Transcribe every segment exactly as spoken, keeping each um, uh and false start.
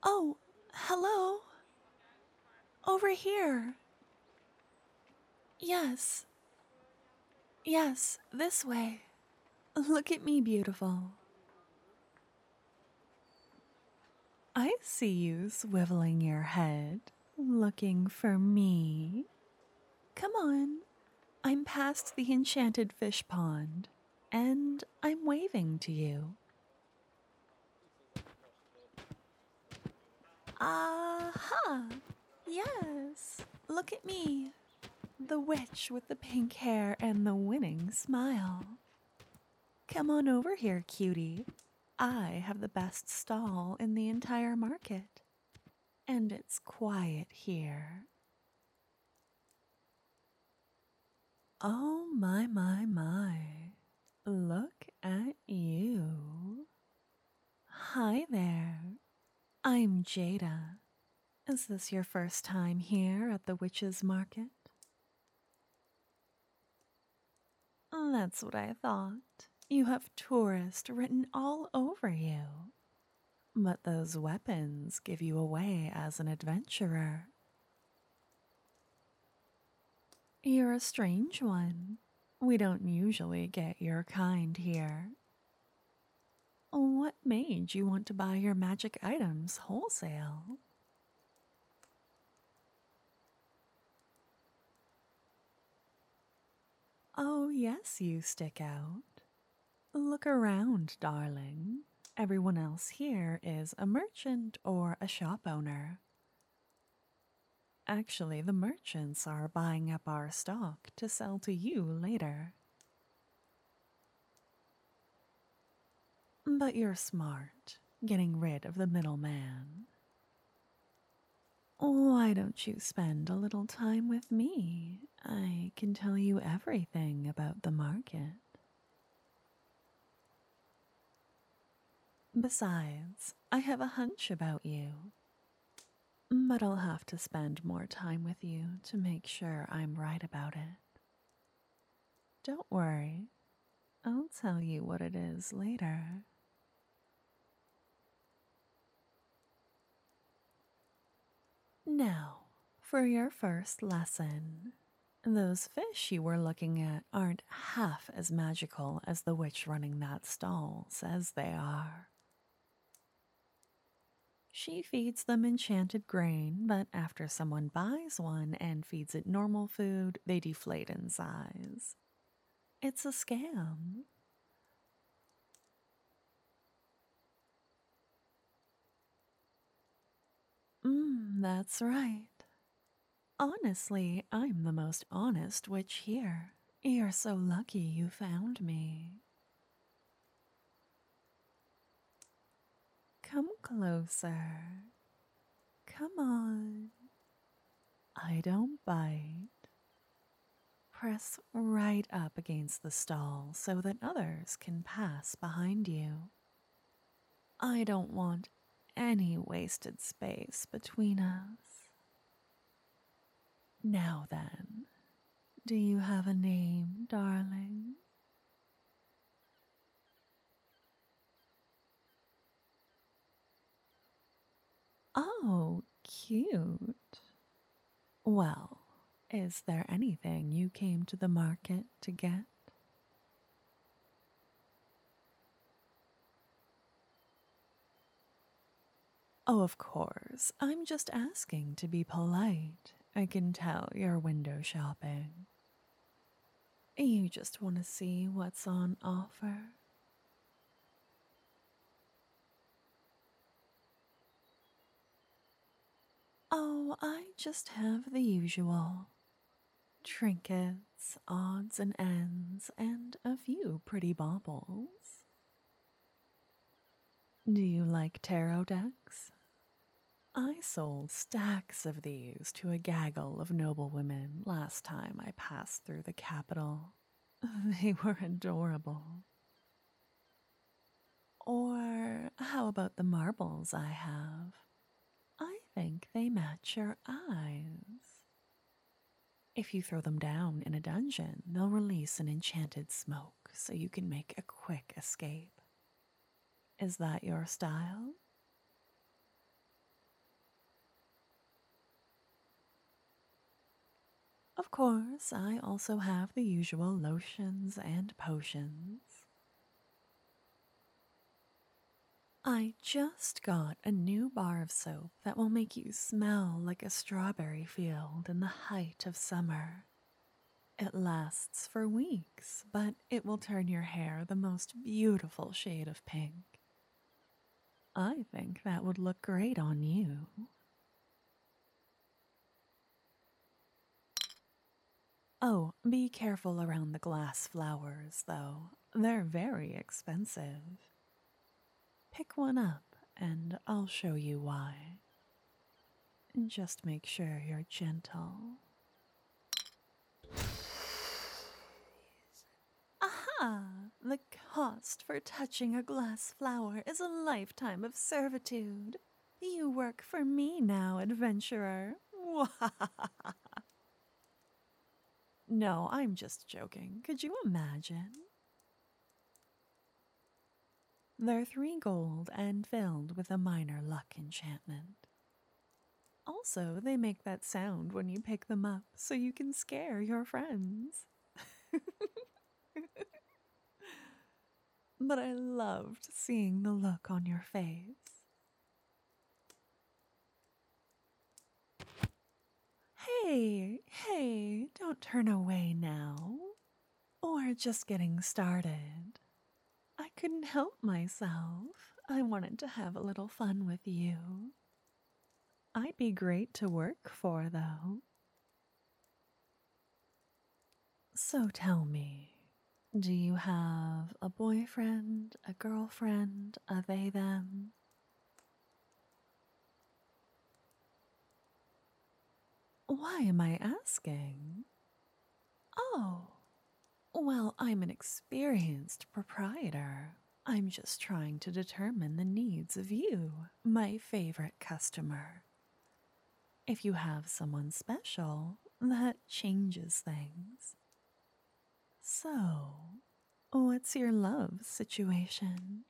Oh, hello. Over here. Yes. Yes, this way. Look at me, beautiful. I see you swiveling your head, looking for me. Come on. I'm past the enchanted fish pond, and I'm waving to you. Aha! Yes. Look at me. The witch with the pink hair and the winning smile. Come on over here, cutie. I have the best stall in the entire market. And it's quiet here. Oh my, my, my. Look at you. Hi there. I'm Jada. Is this your first time here at the Witch's Market? That's what I thought. You have tourist written all over you. But those weapons give you away as an adventurer. You're a strange one. We don't usually get your kind here. What made you want to buy your magic items wholesale? Oh, yes, you stick out. Look around, darling. Everyone else here is a merchant or a shop owner. Actually, the merchants are buying up our stock to sell to you later. But you're smart, getting rid of the middleman. Why don't you spend a little time with me? I can tell you everything about the market. Besides, I have a hunch about you. But I'll have to spend more time with you to make sure I'm right about it. Don't worry, I'll tell you what it is later. Now, for your first lesson. Those fish you were looking at aren't half as magical as the witch running that stall says they are. She feeds them enchanted grain, but after someone buys one and feeds it normal food, they deflate in size. It's a scam. Mmm, that's right. Honestly, I'm the most honest witch here. You're so lucky you found me. Come closer. Come on. I don't bite. Press right up against the stall so that others can pass behind you. I don't want any wasted space between us. Now then, do you have a name, darling? Oh, cute. Well, is there anything you came to the market to get? Oh, of course. I'm just asking to be polite. I can tell you're window shopping. You just want to see what's on offer. Oh, I just have the usual trinkets, odds and ends, and a few pretty baubles. Do you like tarot decks? I sold stacks of these to a gaggle of noblewomen last time I passed through the capital. They were adorable. Or how about the marbles I have? I think they match your eyes. If you throw them down in a dungeon, they'll release an enchanted smoke so you can make a quick escape. Is that your style? Of course, I also have the usual lotions and potions. I just got a new bar of soap that will make you smell like a strawberry field in the height of summer. It lasts for weeks, but it will turn your hair the most beautiful shade of pink. I think that would look great on you. Oh, be careful around the glass flowers, though. They're very expensive. Pick one up, and I'll show you why. Just make sure you're gentle. Aha! The cost for touching a glass flower is a lifetime of servitude. You work for me now, adventurer. No, I'm just joking. Could you imagine? They're three gold and filled with a minor luck enchantment. Also, they make that sound when you pick them up so you can scare your friends. But I loved seeing the look on your face. Hey, hey, don't turn away now. We're just getting started. I couldn't help myself. I wanted to have a little fun with you. I'd be great to work for, though. So tell me, do you have a boyfriend, a girlfriend, a they, them? Why am I asking? Oh, well, I'm an experienced proprietor. I'm just trying to determine the needs of you, my favorite customer. If you have someone special, that changes things. So, what's your love situation?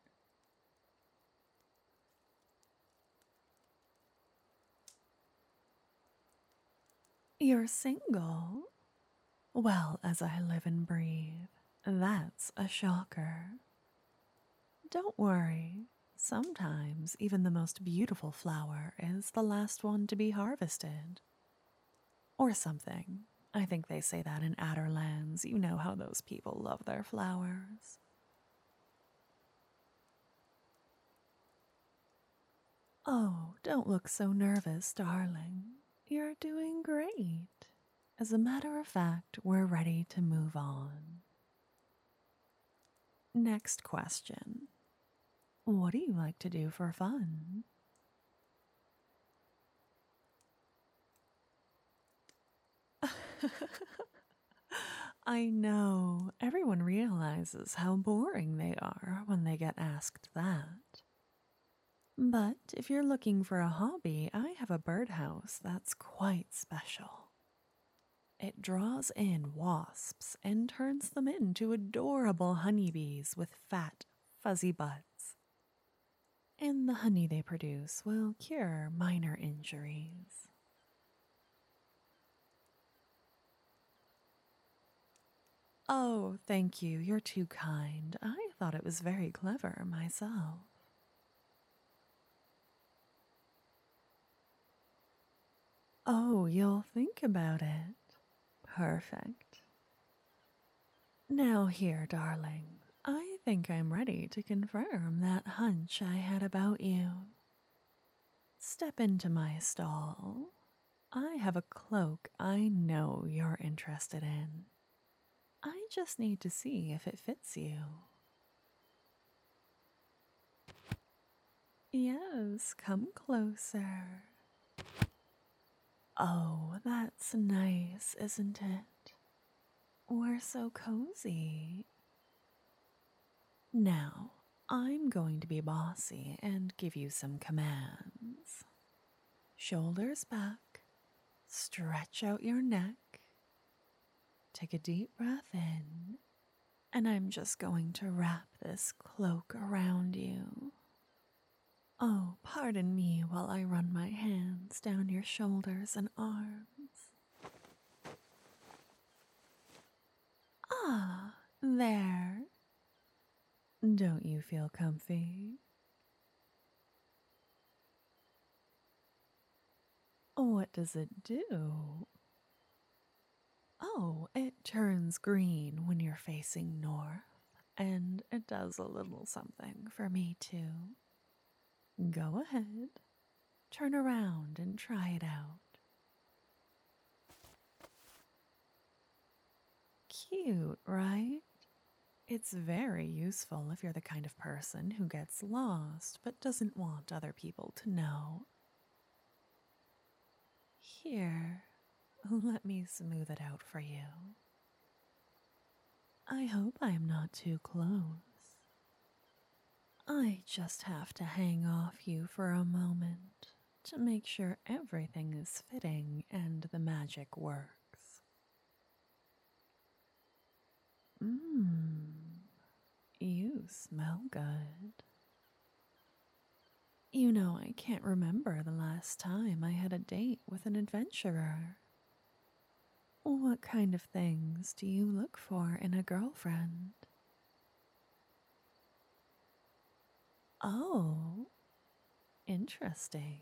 You're single? Well, as I live and breathe, that's a shocker. Don't worry, sometimes even the most beautiful flower is the last one to be harvested. Or something. I think they say that in Adderlands. You know how those people love their flowers. Oh, don't look so nervous, darling. You're doing great. As a matter of fact, we're ready to move on. Next question. What do you like to do for fun? I know, everyone realizes how boring they are when they get asked that. But if you're looking for a hobby, I have a birdhouse that's quite special. It draws in wasps and turns them into adorable honeybees with fat, fuzzy butts. And the honey they produce will cure minor injuries. Oh, thank you. You're too kind. I thought it was very clever myself. Oh, you'll think about it. Perfect. Now, here, darling, I think I'm ready to confirm that hunch I had about you. Step into my stall. I have a cloak I know you're interested in. I just need to see if it fits you. Yes, come closer. Oh, that's nice, isn't it? We're so cozy. Now, I'm going to be bossy and give you some commands. Shoulders back, stretch out your neck, take a deep breath in, and I'm just going to wrap this cloak around you. Oh, pardon me while I run my hands down your shoulders and arms. There. Don't you feel comfy? What does it do? Oh, it turns green when you're facing north, and it does a little something for me too. Go ahead, turn around and try it out. Cute, right? It's very useful if you're the kind of person who gets lost but doesn't want other people to know. Here, let me smooth it out for you. I hope I'm not too close. I just have to hang off you for a moment to make sure everything is fitting and the magic works. Mmm, you smell good. You know, I can't remember the last time I had a date with an adventurer. What kind of things do you look for in a girlfriend? Oh, interesting.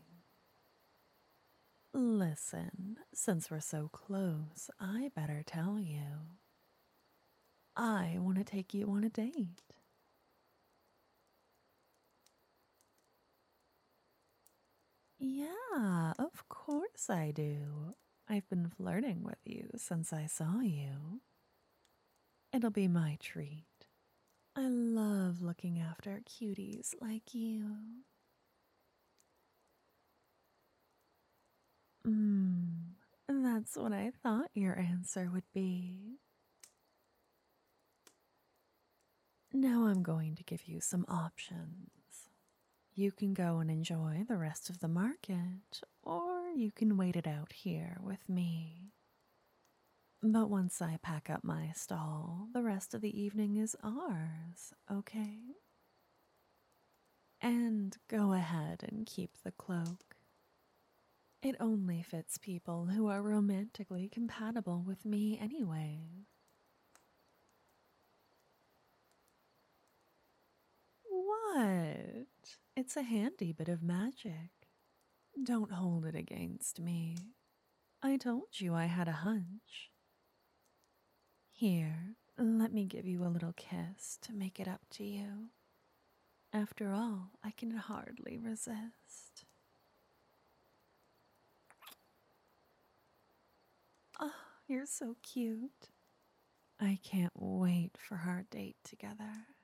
Listen, since we're so close, I better tell you. I want to take you on a date. Yeah, of course I do. I've been flirting with you since I saw you. It'll be my treat. I love looking after cuties like you. Mmm, that's what I thought your answer would be. Now I'm going to give you some options. You can go and enjoy the rest of the market, or you can wait it out here with me. But once I pack up my stall, the rest of the evening is ours, okay? And go ahead and keep the cloak. It only fits people who are romantically compatible with me anyway. What? It's a handy bit of magic. Don't hold it against me. I told you I had a hunch. Here, let me give you a little kiss to make it up to you. After all, I can hardly resist. Oh, you're so cute. I can't wait for our date together.